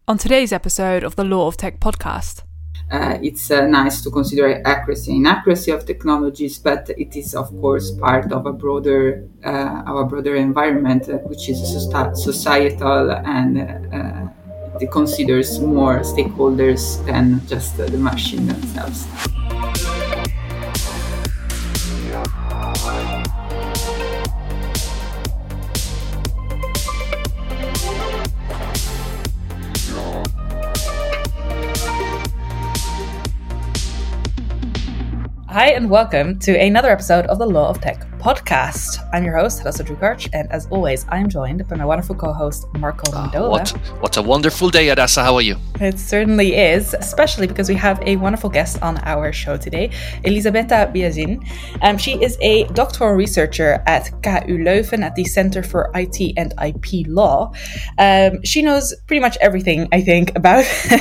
On today's episode of the Law of Tech podcast. It's nice to consider accuracy and inaccuracy of technologies, but it is, of course, part of a broader environment, which is societal, and it considers more stakeholders than just the machine themselves. Hi and welcome to another episode of the Law of Tech podcast. I'm your host, Hadassah Drukarch, and as always, I'm joined by my wonderful co-host, Marco Mendola. What a wonderful day, Hadassah. How are you? It certainly is, especially because we have a wonderful guest on our show today, Elisabetta Biazin. She is a doctoral researcher at KU Leuven at the Center for IT and IP Law. She knows pretty much everything, I think, about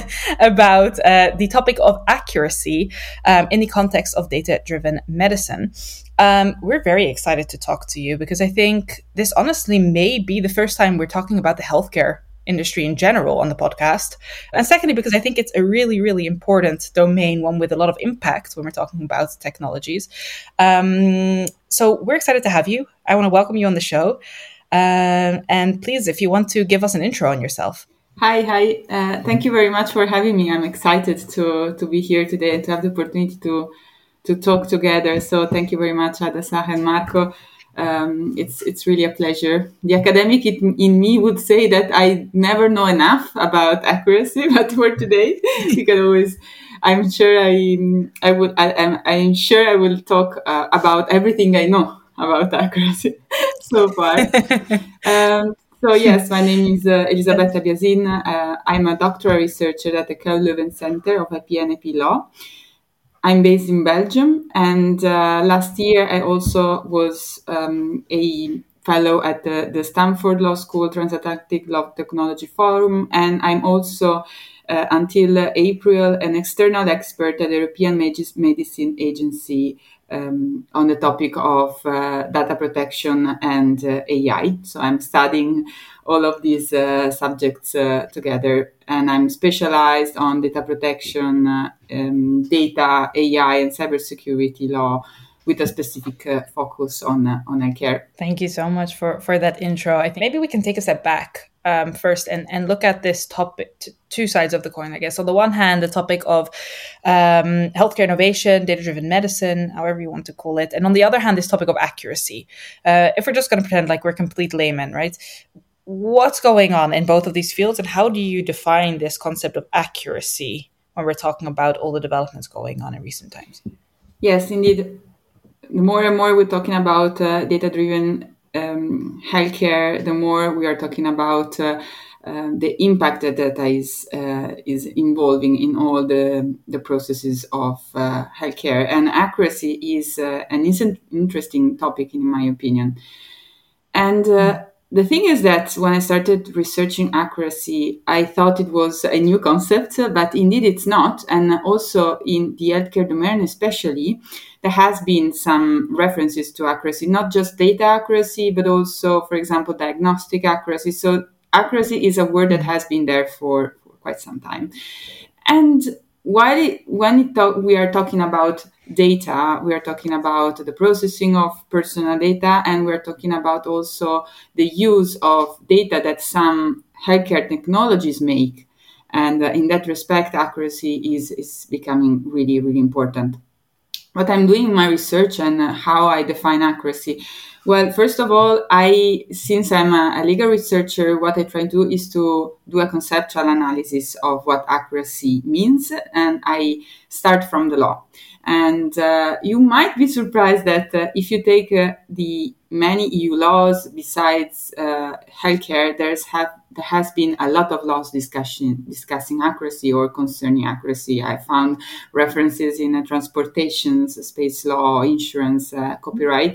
the topic of accuracy in the context of data-driven medicine. We're very excited to talk to you because I think this honestly may be the first time we're talking about the healthcare industry in general on the podcast. And secondly, because I think it's a really, really important domain, one with a lot of impact when we're talking about technologies. So we're excited to have you. I want to welcome you on the show. And please, if you want to give us an intro on yourself. Hi. Thank you very much for having me. I'm excited to be here today and to have the opportunity to talk together. So thank you very much, Hadassah and Marco. It's really a pleasure. The academic in me would say that I never know enough about accuracy, but for today, you can always. I'm sure I will talk about everything I know about accuracy so far. So yes, my name is Elisabetta Biazin. I'm a doctoral researcher at the KU Leuven Center of IP and IP Law. I'm based in Belgium, and last year I also was a fellow at the Stanford Law School Transatlantic Law Technology Forum, and I'm also, until April, an external expert at the European Medicine Agency on the topic of data protection and AI. So I'm studying all of these subjects together, and I'm specialized on data protection, data, AI, and cybersecurity law, with a specific focus on healthcare. Thank you so much for that intro. I think maybe we can take a step back first and look at this topic, two sides of the coin, I guess. On the one hand, the topic of healthcare innovation, data-driven medicine, however you want to call it. And on the other hand, this topic of accuracy. If we're just going to pretend like we're complete laymen, right? What's going on in both of these fields, and how do you define this concept of accuracy when we're talking about all the developments going on in recent times? Yes, indeed. The more and more we're talking about data-driven healthcare, the more we are talking about the impact that data is involving in all the processes of healthcare. And accuracy is an interesting topic, in my opinion. And the thing is that when I started researching accuracy, I thought it was a new concept, but indeed it's not. And also in the healthcare domain especially, there has been some references to accuracy, not just data accuracy, but also, for example, diagnostic accuracy. So accuracy is a word that has been there for quite some time. And when we are talking about data, we are talking about the processing of personal data, and we're talking about also the use of data that some healthcare technologies make. And in that respect, accuracy is becoming really, really important. What I'm doing in my research and how I define accuracy. Well, first of all, since I'm a legal researcher, what I try to do is to do a conceptual analysis of what accuracy means, and I start from the law. And you might be surprised that if you take the many EU laws besides healthcare, there has been a lot of laws discussing accuracy or concerning accuracy. I found references in transportation, space law, insurance, copyright.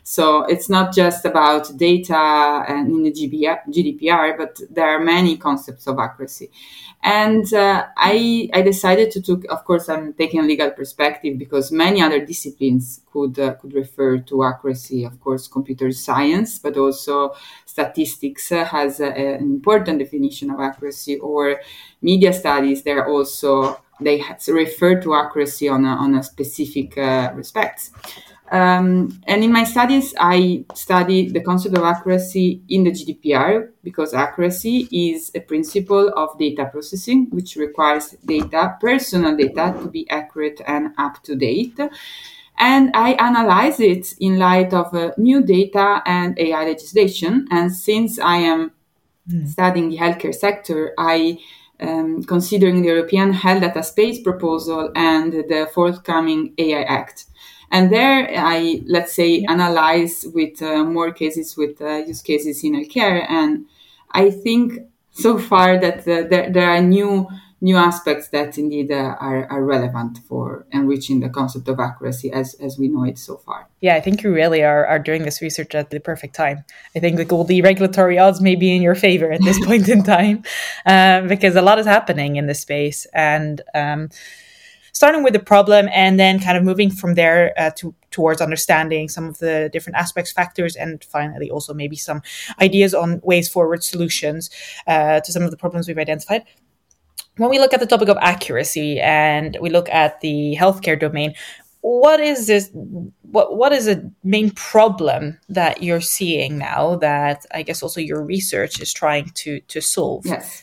So it's not just about data and in the GDPR, but there are many concepts of accuracy. And I decided to took, of course, I'm taking a legal perspective because many other disciplines could refer to accuracy. Of course, computer science, but also statistics has an important definition of accuracy, or media studies. They refer to accuracy on a specific respects. And in my studies, I study the concept of accuracy in the GDPR because accuracy is a principle of data processing, which requires personal data, to be accurate and up to date. And I analyze it in light of new data and AI legislation. And since I am studying the healthcare sector, I considering the European Health Data Space proposal and the forthcoming AI Act. And there I, let's say, analyze with more cases with use cases in healthcare. And I think so far that there are new aspects that indeed are relevant for enriching the concept of accuracy as we know it so far. Yeah, I think you really are doing this research at the perfect time. I think like all the regulatory odds may be in your favor at this point in time, because a lot is happening in this space. And starting with the problem and then kind of moving from there towards understanding some of the different aspects, factors, and finally also maybe some ideas on ways forward, solutions to some of the problems we've identified. When we look at the topic of accuracy and we look at the healthcare domain, what is this? What is a main problem that you're seeing now that I guess also your research is trying to solve? Yes.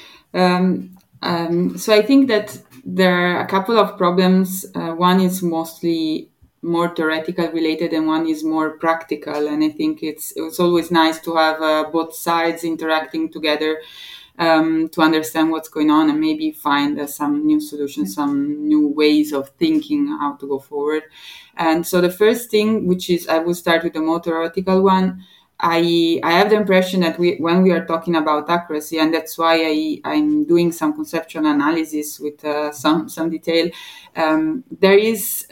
So I think that there are a couple of problems. One is mostly more theoretical related and one is more practical. And I think it's always nice to have both sides interacting together to understand what's going on and maybe find some new solutions, some new ways of thinking how to go forward. And so the first thing, which is, I will start with the more theoretical one. I have the impression that when we are talking about accuracy, and that's why I'm doing some conceptual analysis with some detail, there is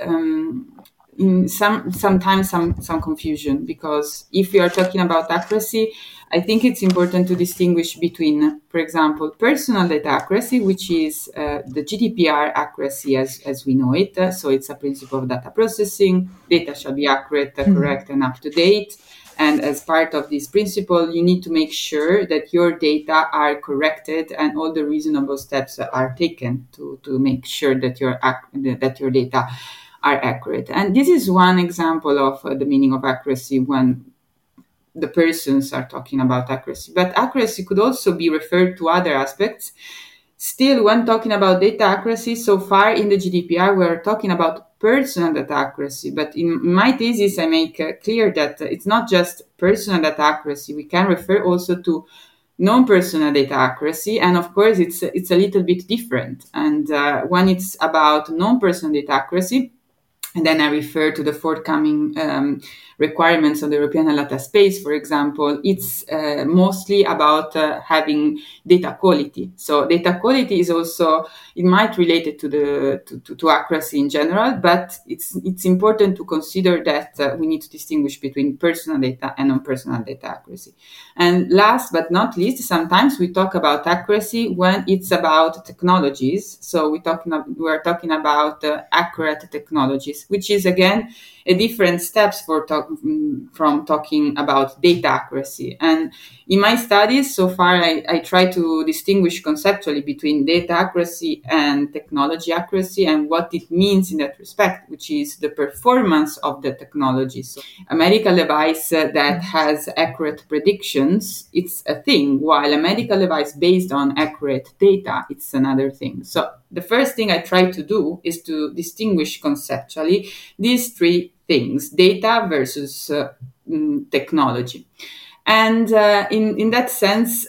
sometimes some confusion, because if we are talking about accuracy, I think it's important to distinguish between, for example, personal data accuracy, which is the GDPR accuracy as we know it. So it's a principle of data processing. Data shall be accurate, correct, and up to date. And as part of this principle, you need to make sure that your data are corrected and all the reasonable steps are taken to make sure that your data are accurate. And this is one example of the meaning of accuracy when the persons are talking about accuracy. But accuracy could also be referred to other aspects. Still, when talking about data accuracy, so far in the GDPR, we're talking about personal data accuracy. But in my thesis, I make clear that it's not just personal data accuracy. We can refer also to non-personal data accuracy. And of course, it's a little bit different. And when it's about non-personal data accuracy, and then I refer to the forthcoming requirements of the European data space, for example, it's mostly about having data quality. So data quality is also, it might relate it to accuracy in general, but it's important to consider that we need to distinguish between personal data and non-personal data accuracy. And last but not least, sometimes we talk about accuracy when it's about technologies. So we're talking about accurate technologies, which is again a different steps from talking about data accuracy. And in my studies so far, I try to distinguish conceptually between data accuracy and technology accuracy and what it means in that respect, which is the performance of the technology. So a medical device that has accurate predictions, it's a thing, while a medical device based on accurate data, it's another thing. So the first thing I try to do is to distinguish conceptually these three things: data versus technology. And in that sense,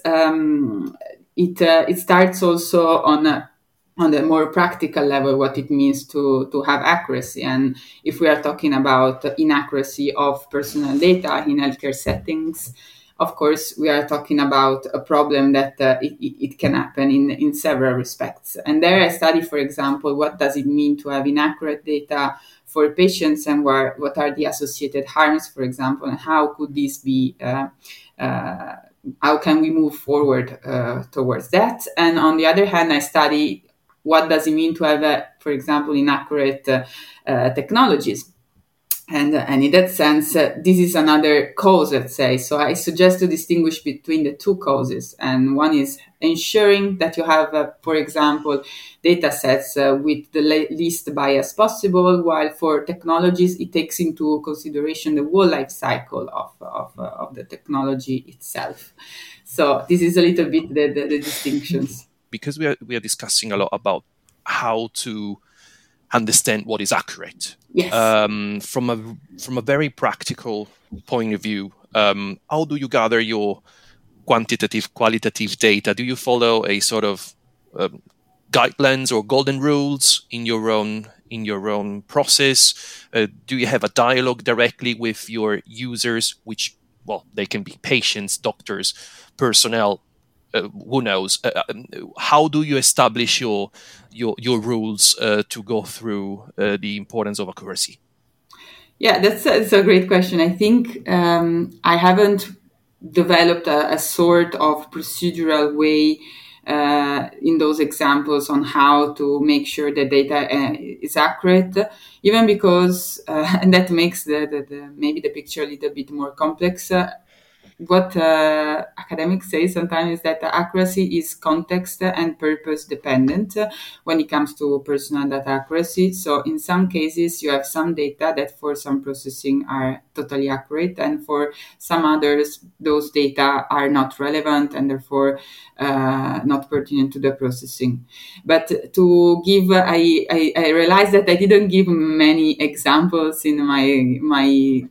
it starts also on the more practical level what it means to have accuracy. And if we are talking about inaccuracy of personal data in healthcare settings, of course, we are talking about a problem that it can happen in several respects. And there I study, for example, what does it mean to have inaccurate data for patients, and what are the associated harms, for example, and how could this be, how can we move forward towards that? And on the other hand, I study what does it mean to have, for example, inaccurate technologies. And in that sense, this is another cause, let's say. So I suggest to distinguish between the two causes. And one is ensuring that you have, for example, data sets with the least bias possible, while for technologies, it takes into consideration the whole life cycle of the technology itself. So this is a little bit the distinctions. Because we are discussing a lot about how to understand what is accurate. Yes. From a very practical point of view, how do you gather your qualitative data? Do you follow a sort of guidelines or golden rules in your own process? Do you have a dialogue directly with your users, which, well, they can be patients, doctors, personnel, who knows? How do you establish your rules to go through the importance of accuracy? Yeah, that's a great question. I think I haven't developed a sort of procedural way in those examples on how to make sure the data is accurate, even because, and that makes the maybe the picture a little bit more complex. What academics say sometimes is that the accuracy is context and purpose dependent when it comes to personal data accuracy. So in some cases, you have some data that for some processing are totally accurate, and for some others, those data are not relevant and therefore not pertinent to the processing. But to give, I realized that I didn't give many examples in my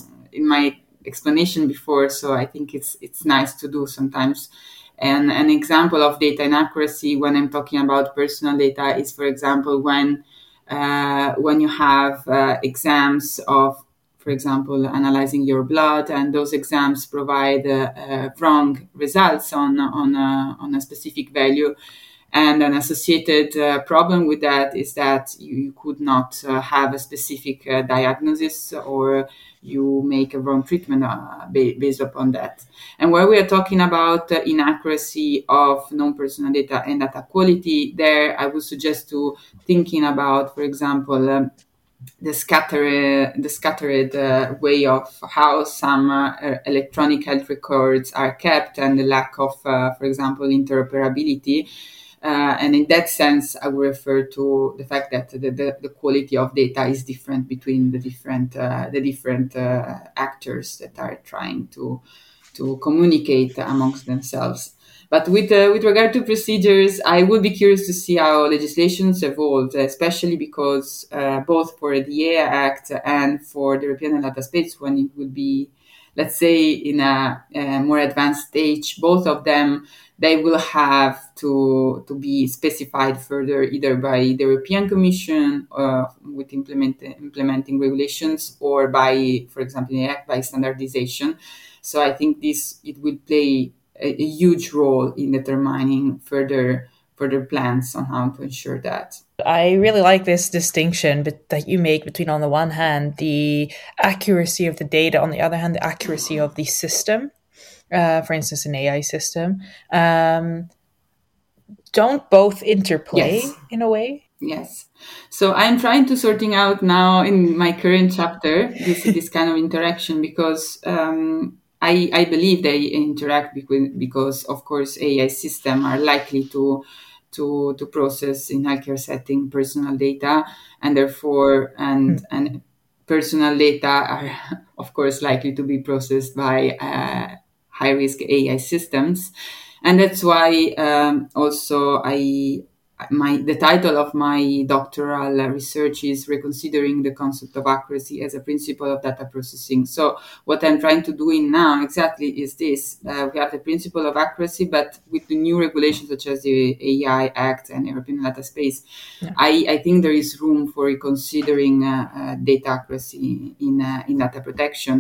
explanation before, so I think it's nice to do sometimes. And an example of data inaccuracy when I'm talking about personal data is, for example, when you have exams of, for example, analyzing your blood, and those exams provide wrong results on a specific value. And an associated problem with that is that you could not have a specific diagnosis, or you make a wrong treatment based upon that. And where we are talking about inaccuracy of non-personal data and data quality, there I would suggest to thinking about, for example, the scattered way of how some electronic health records are kept, and the lack of, for example, interoperability. And in that sense, I would refer to the fact that the quality of data is different between the different actors that are trying to communicate amongst themselves. But with regard to procedures, I would be curious to see how legislations evolve, especially because both for the EEA Act and for the European Data Space, when it would be, let's say, in a more advanced stage, both of them, they will have to be specified further, either by the European Commission with implementing regulations, or by, for example, the Act by standardization. So I think it will play a huge role in determining further plans on how to ensure that. I really like this distinction that you make between, on the one hand, the accuracy of the data, on the other hand, the accuracy of the system. For instance, an AI system. Don't both interplay in a way? Yes. So I'm trying to sorting out now in my current chapter this kind of interaction, because I believe they interact because of course AI systems are likely to process in healthcare setting personal data, and therefore and personal data are of course likely to be processed by high-risk AI systems. And that's why also the title of my doctoral research is Reconsidering the Concept of Accuracy as a Principle of Data Processing. So what I'm trying to do now exactly is this. We have the principle of accuracy, but with the new regulations such as the AI Act and European Data Space, I think there is room for reconsidering data accuracy in data protection.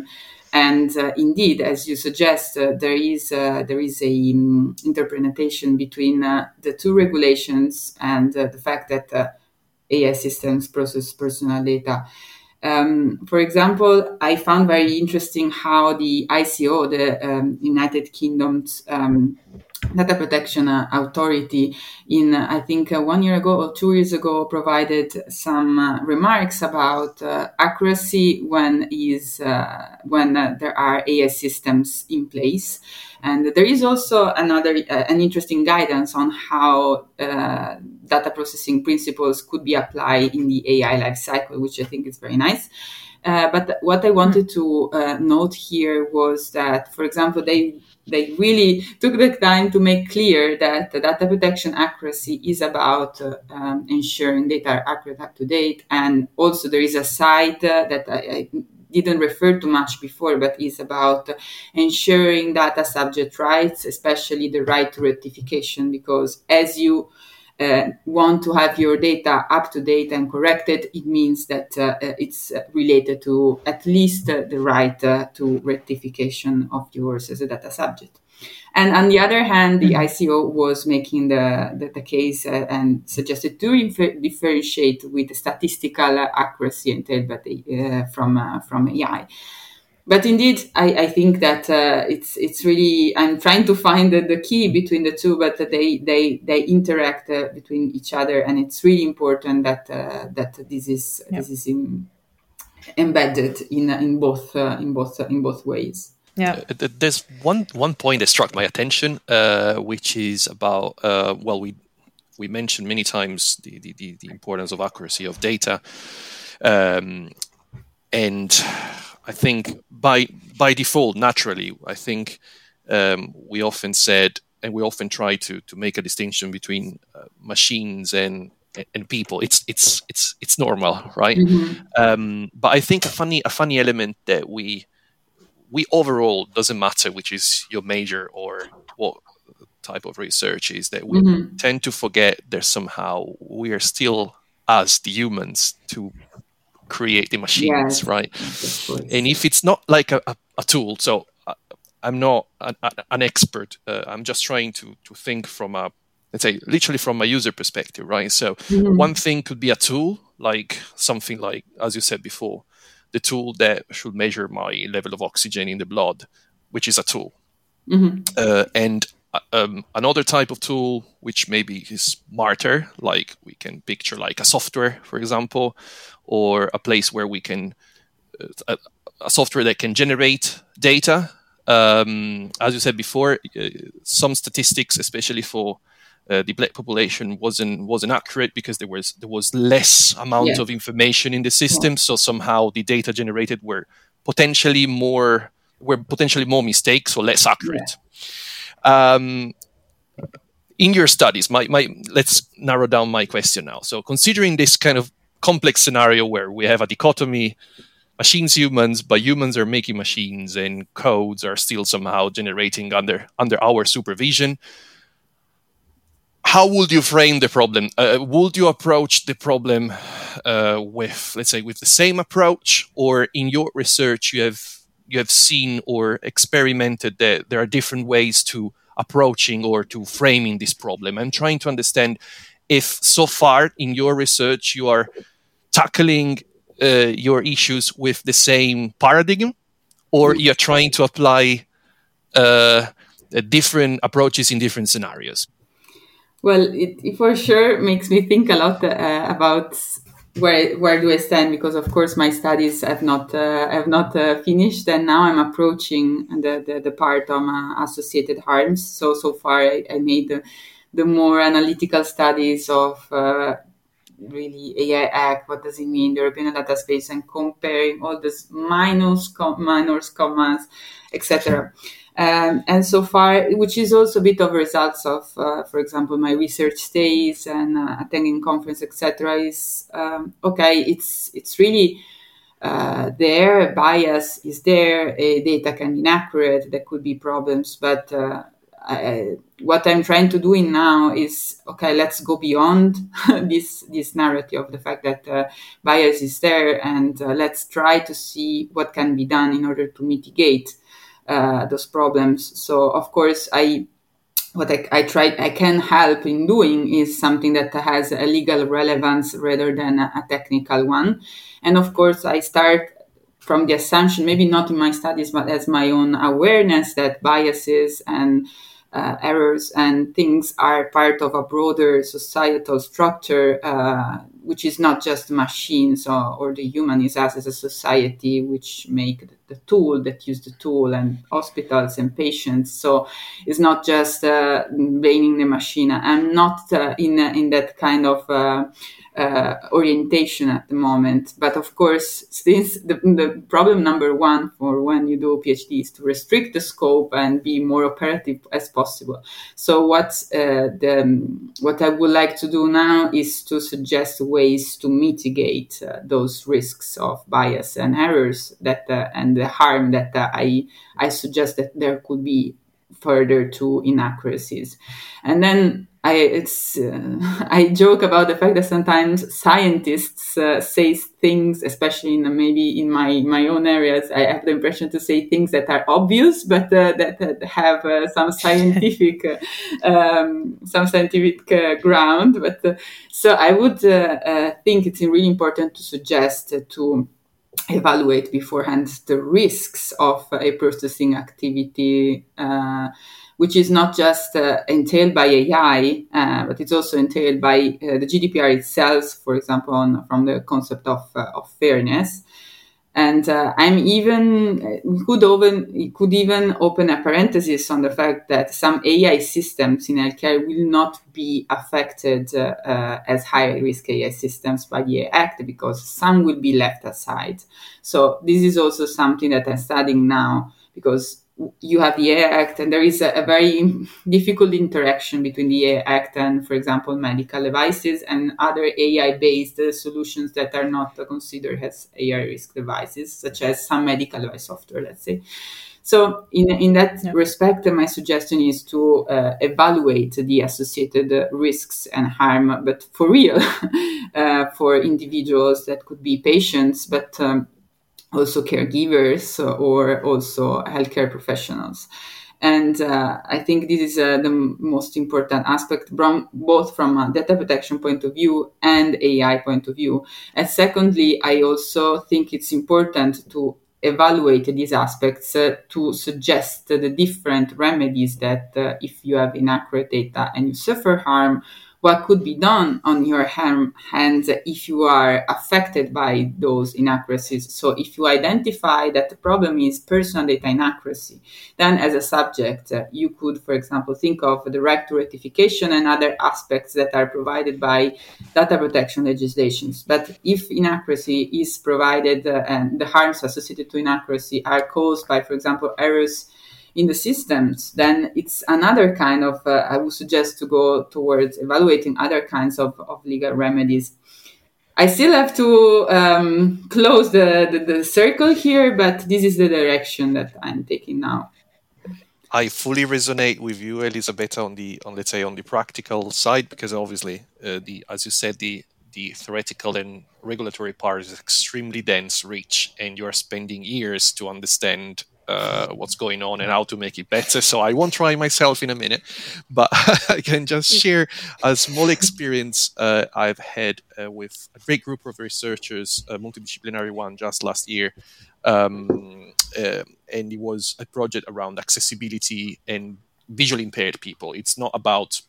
And indeed, as you suggest, there is a interpretation between the two regulations and the fact that AI systems process personal data. For example, I found very interesting how the ICO, the United Kingdom's data protection authority, in I think 1 year ago or 2 years ago, provided some remarks about accuracy when there are AI systems in place. And there is also an interesting guidance on how data processing principles could be applied in the AI lifecycle, which I think is very nice. But what I wanted to note here was that, for example, they really took the time to make clear that the data protection accuracy is about ensuring data are accurate, up to date. And also there is a side that I didn't refer to much before, but is about ensuring data subject rights, especially the right to rectification, because as you want to have your data up to date and corrected, it means that it's related to at least the right to rectification of yours as a data subject. And on the other hand, the ICO was making the case and suggested to differentiate with statistical accuracy entailed from AI. But indeed, I think that it's really, I'm trying to find the key between the two, but they interact between each other, and it's really important that this is embedded in both ways. Yeah. There's one point that struck my attention, which is about we mentioned many times the importance of accuracy of data, and I think by default, naturally, I think we often said, and we often try to make a distinction between machines and people. It's normal, right? Mm-hmm. But I think a funny element that we overall, doesn't matter which is your major or what type of research, is that we tend to forget that somehow we are still, as the humans, to create the machines, right? And if it's not like a tool, so I'm not an expert, I'm just trying to think from a, let's say, literally from a user perspective, right? So one thing could be a tool, like something like, as you said before, the tool that should measure my level of oxygen in the blood, which is a tool. And another type of tool, which maybe is smarter, like we can picture like a software, for example, or a place where we can, a software that can generate data. As you said before, some statistics, especially for the Black population, wasn't accurate because there was less amount of information in the system. So somehow the data generated were potentially more mistakes or less accurate. In your studies, let's narrow down my question now. So considering this kind of complex scenario where we have a dichotomy, machines, humans, but humans are making machines and codes are still somehow generating under our supervision, how would you frame the problem? Would you approach the problem with, let's say, with the same approach, or in your research you have seen or experimented that there are different ways to approaching or to framing this problem? I'm trying to understand if so far in your research you are tackling your issues with the same paradigm, or you're trying to apply different approaches in different scenarios. Well, it for sure makes me think a lot about where do I stand, because of course my studies have not finished, and now I'm approaching the part on associated harms. So far I made the more analytical studies of really AI Act, what does it mean, the European data space, and comparing all these minors, commas, etc. And so far, which is also a bit of results of, for example, my research stays and attending conference, etc. Is okay. It's really bias is there. Data can be inaccurate. There could be problems, but what I'm trying to do now is, okay, let's go beyond this narrative of the fact that bias is there, and let's try to see what can be done in order to mitigate those problems. So, of course, what I can help in doing is something that has a legal relevance rather than a technical one. And of course, I start from the assumption, maybe not in my studies, but as my own awareness, that biases and errors and things are part of a broader societal structure, which is not just machines or the human, is us as a society which make the tool, that use the tool, and hospitals and patients. So it's not just blaming the machine. I'm not in that kind of orientation at the moment. But of course, since the problem number one for when you do a PhD is to restrict the scope and be more operative as possible. So what I would like to do now is to suggest ways to mitigate those risks of bias and errors that and the harm that I suggest that there could be further to inaccuracies. And then I joke about the fact that sometimes scientists say things, especially maybe in my own areas, I have the impression to say things that are obvious, but that have some scientific ground. But so I would think it's really important to suggest to evaluate beforehand the risks of a processing activity, which is not just entailed by AI, but it's also entailed by the GDPR itself, for example, from the concept of fairness. And I'm even could even open a parenthesis on the fact that some AI systems in healthcare will not be affected as high-risk AI systems by the AI Act, because some will be left aside. So this is also something that I'm studying now, because you have the AI Act, and there is a very difficult interaction between the AI Act and, for example, medical devices and other AI-based solutions that are not considered as AI risk devices, such as some medical device software, let's say. So in that respect, my suggestion is to evaluate the associated risks and harm, but for real, for individuals that could be patients, but also caregivers or also healthcare professionals. And I think this is the most important aspect, both from a data protection point of view and AI point of view. And secondly, I also think it's important to evaluate these aspects to suggest the different remedies that if you have inaccurate data and you suffer harm, what could be done on your hands if you are affected by those inaccuracies. So if you identify that the problem is personal data inaccuracy, then as a subject, you could, for example, think of the right to rectification and other aspects that are provided by data protection legislations. But if inaccuracy is provided and the harms associated to inaccuracy are caused by, for example, errors in the systems, then it's another kind of, I would suggest to go towards evaluating other kinds of legal remedies. I still have to close the circle here, but this is the direction that I'm taking now. I fully resonate with you, Elisabetta, on the practical side, because obviously, as you said, the theoretical and regulatory part is extremely dense, rich, and you are spending years to understand what's going on and how to make it better. So I won't try myself in a minute, but I can just share a small experience I've had with a great group of researchers, a multidisciplinary one just last year. And it was a project around accessibility and visually impaired people. It's not about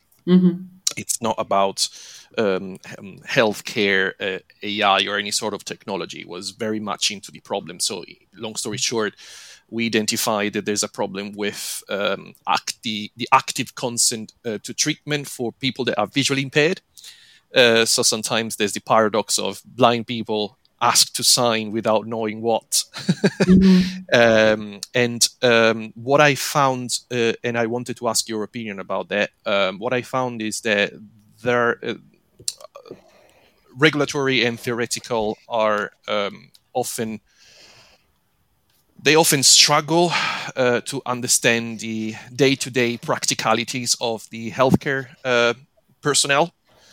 healthcare, AI, or any sort of technology. It was very much into the problem. So, long story short, we identified that there's a problem with the active consent to treatment for people that are visually impaired. So sometimes there's the paradox of blind people asked to sign without knowing what. And what I found, and I wanted to ask your opinion about that, what I found is that there regulatory and theoretical are often they often struggle to understand the day-to-day practicalities of the healthcare personnel.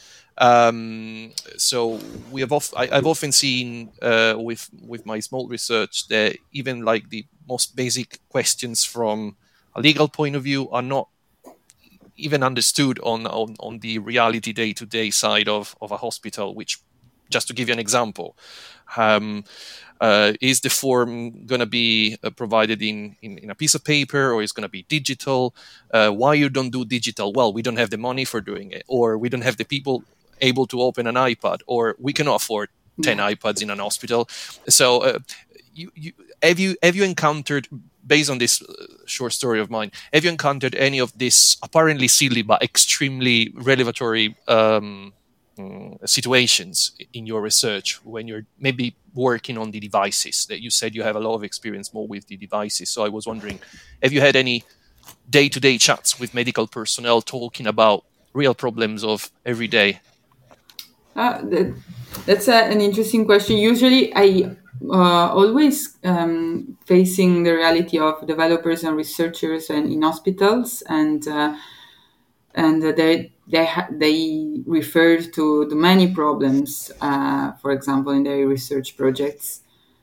So I've often seen with my small research that even like the most basic questions from a legal point of view are not even understood on the reality day-to-day side of a hospital. Which, just to give you an example, is the form going to be provided in a piece of paper, or is going to be digital? Why you don't do digital? Well, we don't have the money for doing it, or we don't have the people able to open an iPad, or we cannot afford 10 iPads in an hospital. So have you encountered, based on this short story of mine, have you encountered any of this apparently silly but extremely revelatory situations in your research when you're maybe working on the devices? That you said you have a lot of experience more with the devices. So I was wondering, have you had any day-to-day chats with medical personnel talking about real problems of every day? That's an interesting question. Usually I always facing the reality of developers and researchers and in hospitals, and they refer to the many problems, for example, in their research projects.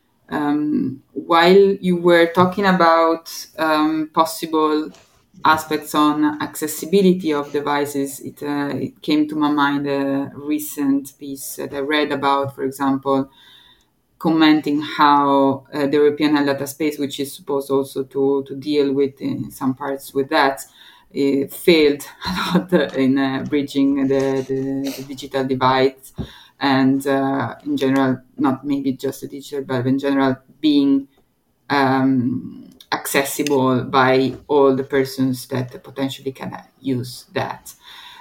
While you were talking about possible aspects on accessibility of devices, it came to my mind a recent piece that I read about, for example, commenting how the European Health Data Space, which is supposed also to deal with in some parts with that, failed a lot in bridging the digital divide, and in general, not maybe just the digital, but in general, being accessible by all the persons that potentially can use that.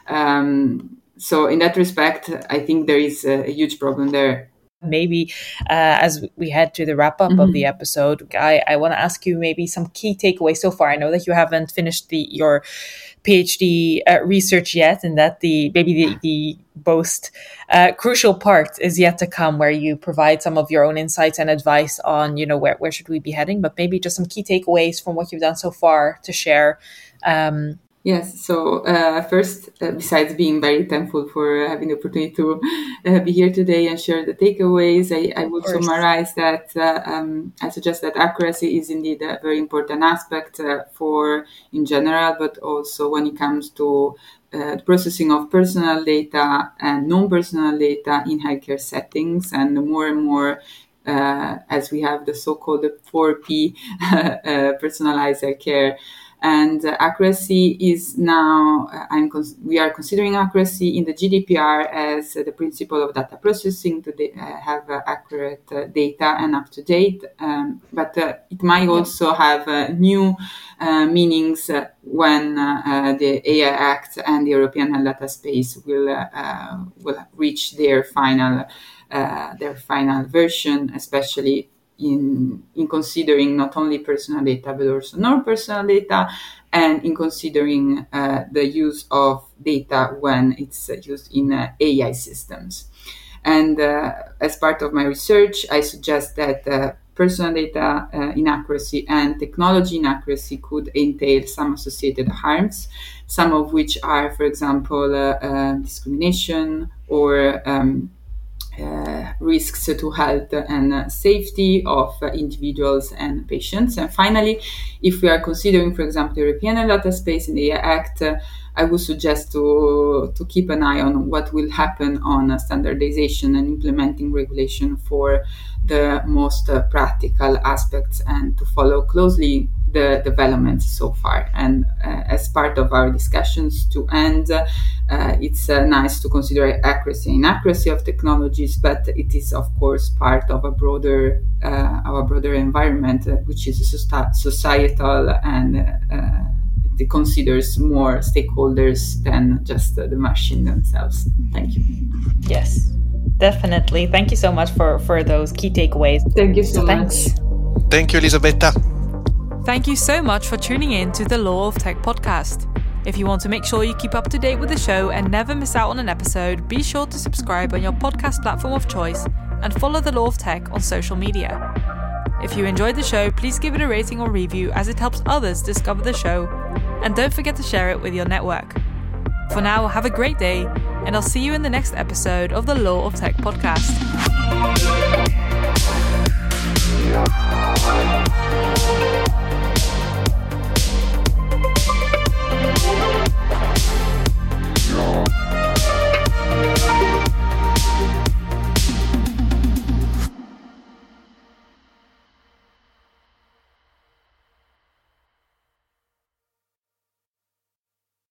So in that respect, I think there is a huge problem there. Maybe as we head to the wrap up of the episode, I want to ask you maybe some key takeaways so far. I know that you haven't finished your PhD research yet, and that the most crucial part is yet to come, where you provide some of your own insights and advice on, where should we be heading, but maybe just some key takeaways from what you've done so far to share. Yes. So first, besides being very thankful for having the opportunity to be here today and share the takeaways, I would summarize that I suggest that accuracy is indeed a very important aspect for in general, but also when it comes to the processing of personal data and non-personal data in healthcare settings, and more and more as we have the so-called 4P personalized healthcare. And accuracy is now, we are considering accuracy in the GDPR as the principle of data processing to have accurate data and up to date. But it might also have new meanings when the AI Act and the European Health Data Space will reach their final version, especially in considering not only personal data but also non-personal data, and in considering the use of data when it's used in AI systems. And as part of my research, I suggest that personal data inaccuracy and technology inaccuracy could entail some associated harms, some of which are, for example, discrimination or risks to health and safety of individuals and patients. And finally, if we are considering, for example, the European Health Data Space in the Act, I would suggest to keep an eye on what will happen on standardization and implementing regulation for the most practical aspects, and to follow closely the developments so far. And as part of our discussions to end, it's nice to consider accuracy and inaccuracy of technologies, but it is of course part of a broader environment, which is societal, and it considers more stakeholders than just the machine themselves. Thank you. Yes, definitely. Thank you so much for those key takeaways. Thank you so much. Thank you, Elisabetta. Thank you so much for tuning in to the Law of Tech podcast. If you want to make sure you keep up to date with the show and never miss out on an episode, be sure to subscribe on your podcast platform of choice and follow the Law of Tech on social media. If you enjoyed the show, please give it a rating or review as it helps others discover the show. And don't forget to share it with your network. For now, have a great day, and I'll see you in the next episode of the Law of Tech podcast.